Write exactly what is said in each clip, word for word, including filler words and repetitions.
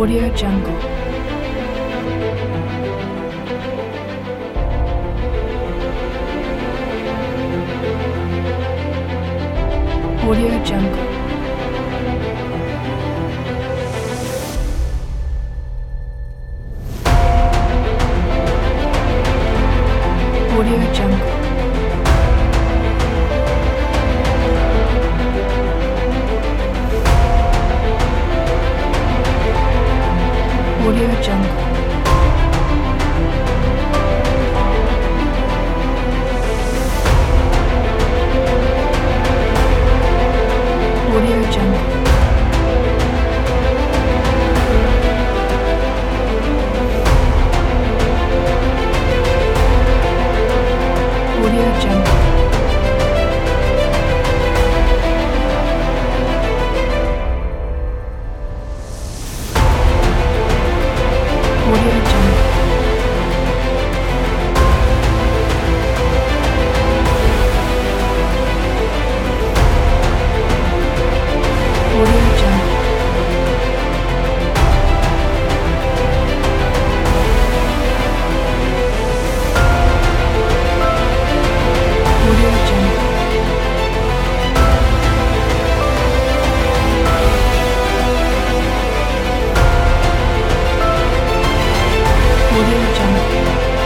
Audio Jungle. Audio Jungle. Audio Jungle. Audio Jungle. Audio Jungle. Audio Jungle. Audio Jungle. Audio Jungle. Audio Jungle. Audio Jungle.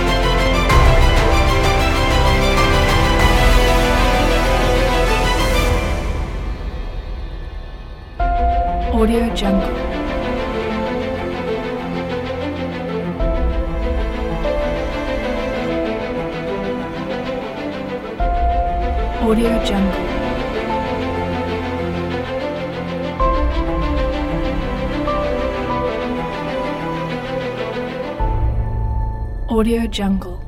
Audio Jungle. Audio Jungle. Audio Jungle.